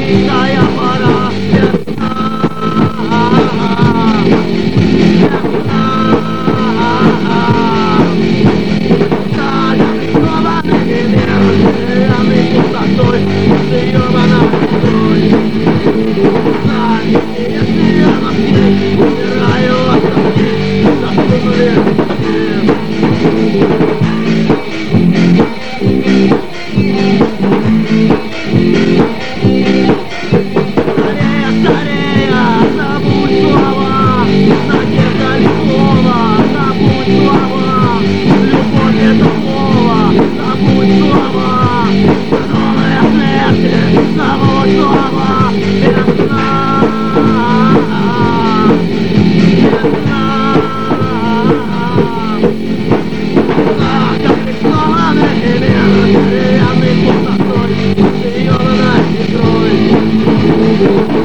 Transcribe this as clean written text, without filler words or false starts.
Золотая пора, весна, заколдованными мирами пустотой, съемана душой. Если я во сне умираю от тоски, засунули все. Забудь слова, надежда ли слова, забудь слова, любовь это слово, забудь слова, новые смерти, забудь слова, весна, весна, заколдованными мирами пустотой, съемной ветрой.